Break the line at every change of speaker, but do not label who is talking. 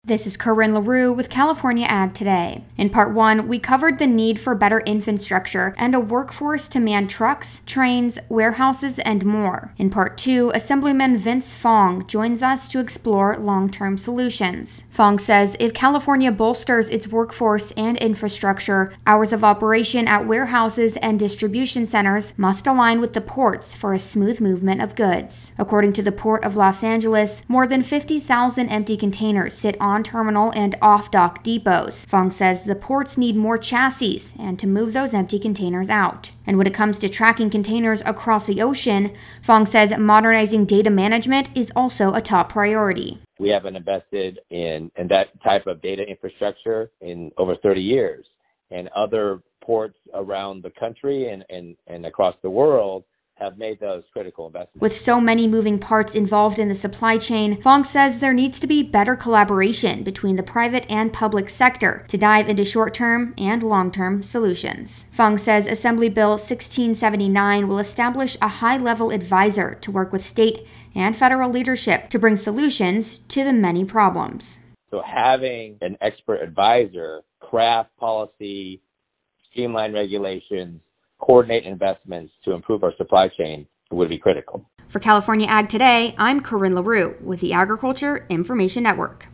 This is Corinne LaRue with California Ag Today. In Part 1, we covered the need for better infrastructure and a workforce to man trucks, trains, warehouses, and more. In Part 2, Assemblyman Vince Fong joins us to explore long-term solutions. Fong says if California bolsters its workforce and infrastructure, hours of operation at warehouses and distribution centers must align with the ports for a smooth movement of goods. According to the Port of Los Angeles, more than 50,000 empty containers sit on terminal and off-dock depots. Fong says the ports need more chassis and to move those empty containers out. And when it comes to tracking containers across the ocean, Fong says modernizing data management is also a top priority.
We haven't invested in that type of data infrastructure in over 30 years. And other ports around the country and across the world have made those critical investments.
With so many moving parts involved in the supply chain, Fong says there needs to be better collaboration between the private and public sector to dive into short-term and long-term solutions. Fong says Assembly Bill 1679 will establish a high-level advisor to work with state and federal leadership to bring solutions to the many problems.
So having an expert advisor craft policy, streamline regulations, coordinate investments to improve our supply chain would be critical.
For California Ag Today, I'm Corinne LaRue with the Agriculture Information Network.